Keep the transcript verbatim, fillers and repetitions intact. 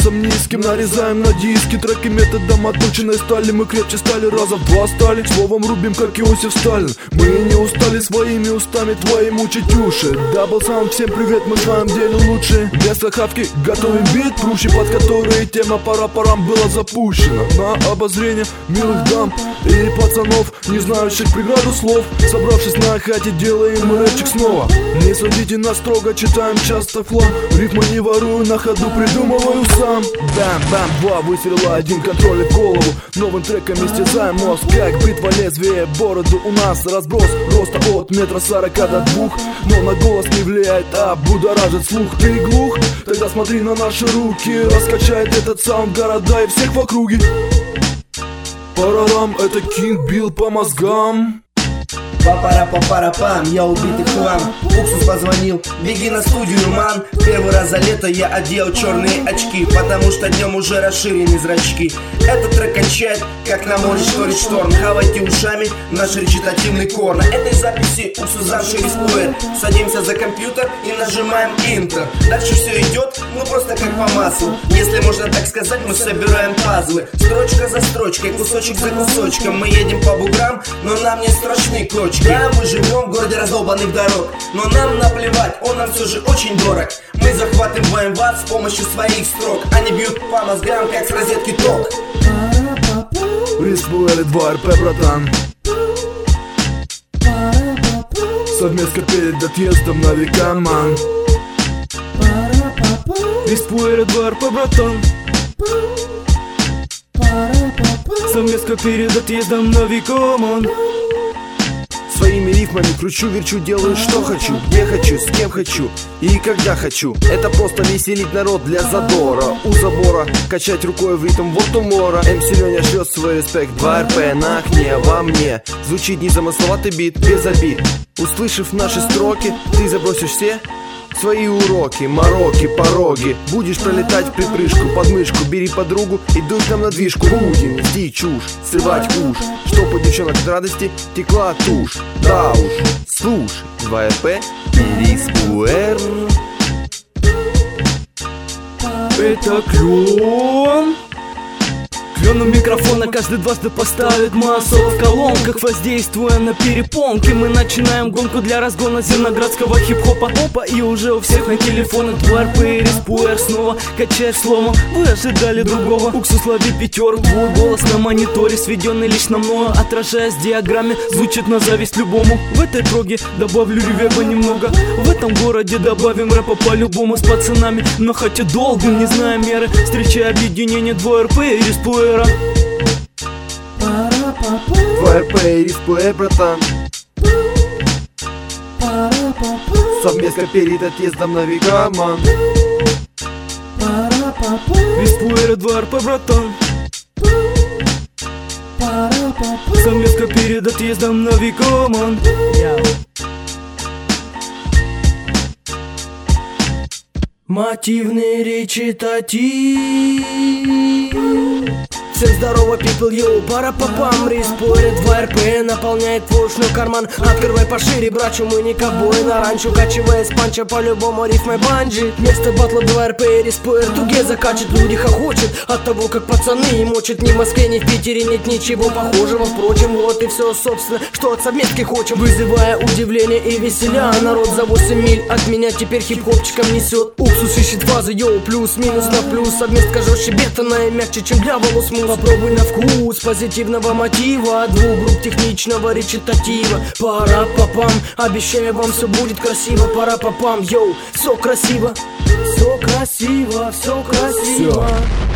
весом низким. Нарезаем на диски треки методом отточенной стали. Мы крепче стали, раза в два стали. Словом рубим, как Иосиф Сталин. Мы не устали своими устами твои мучить уши. Дабл саунд, всем привет, мы в своем деле лучшие. Вместо хавки готовим бит, прущий, под который тема пара-парам была запущена. На обозрение милых дам и пацанов, не знающих преграду слов. Собравшись на хате, делаем рэпчик снова. Не судите нас строго, читаем часто флом. Рифмы не ворую, на ходу придумываю сам. Бам-бам, два выстрела, один контроль в голову. Новым треком истязаем мозг, как бритва лезвие бороду. У нас разброс роста от метра сорока до двух. Но на голос не влияет, а будоражит слух. Ты глух? Тогда смотри на наши руки. Раскачает этот саунд города и всех в округе. Парарам, это Кинг бил по мозгам. Папара-папара-пам, я убитый хлам. Уксус позвонил, беги на студию, ман. Первый раз за лето я одел черные очки, потому что днем уже расширены зрачки. Этот трек качает, как на море шторит шторм. Хавайте ушами наш речитативный кор. На этой записи уксус замши рискует. Садимся за компьютер и нажимаем Enter. Дальше все идет, ну просто как по маслу. Если можно так сказать, мы собираем пазлы. Строчка за строчкой, кусочек за кусочком. Мы едем по буграм, но нам не страшны кочки. Да, мы живем в городе раздолбанных дорог, но нам наплевать, он нам все же очень дорог. Мы захватываем вас с помощью своих строк. Они бьют по мозгам, как с розетки ток. Респуэр и два эр пэ, братан. Совместно перед отъездом на века, ман. Респуэр и два эр пэ, братан. Совместно перед отъездом на века, ман. Своими рифмами кручу, верчу, делаю что хочу, где хочу, с кем хочу и когда хочу. Это просто веселить народ для задора. У забора качать рукой в ритм вот умора. эм си Леня шлет свой респект. два эр пэ на окне, во мне звучит незамысловатый бит, без обид. Услышав наши строки, ты забросишь все свои уроки, мороки, пороги. Будешь пролетать в припрыжку, под мышку бери подругу и дуй к нам на движку. Будем нести чушь, срывать куш, чтоб у девчонок от радости текла тушь. Да уж, слушай, два эр пэ и Респуэр. Это клен. Кленом микрофона каждый дважды поставит массу в колонках, воздействуя на перепонки. Мы начинаем гонку для разгона зерноградского хип-хопа. Опа, и уже у всех на телефонах два эр пэ и Респуэр. Снова качаешь слома, вы ожидали другого. Уксус лови пятерку, твой голос на мониторе, сведенный лично мною, отражаясь в диаграмме, звучит на зависть любому. В этой проге добавлю реверба немного. В этом городе добавим рэпа по-любому с пацанами. Но хотя долго, не зная меры, встречая объединение два эр пэ и Респуэр. два эр пэ и Респуэр, братан. Совместно перед отъездом на века, ман. Респуэр и два эр пэ, братан. Совместно перед отъездом на века, ман. Мотивный речитатив. Всем здорово, people, йоу, пара-па-пам. Респуэр и два эр пэ наполняет твой ушной карман. Открывай пошире, брачу, мы не ковбои на ранчо. Качивая с панча по-любому рифмой банджи. Вместо батла два эр пэ и Респуэр туге закачет. Люди хохочет от того, как пацаны и мочат. Ни в Москве, ни в Питере нет ничего похожего. Впрочем, вот и все, собственно, что от совместки хочем. Вызывая удивление и веселя, народ за восемь миль от меня теперь хип-хопчиком несет. Уксус ищет фазы, йоу, плюс-минус на плюс. Совместка жестче бетона и мягче, чем для волос мусс. Попробуй на вкус позитивного мотива, двух групп техничного речитатива. Пара-па-пам, обещаю, вам все будет красиво. Пара-па-пам, йоу, все красиво. Все красиво, все красиво. Всё.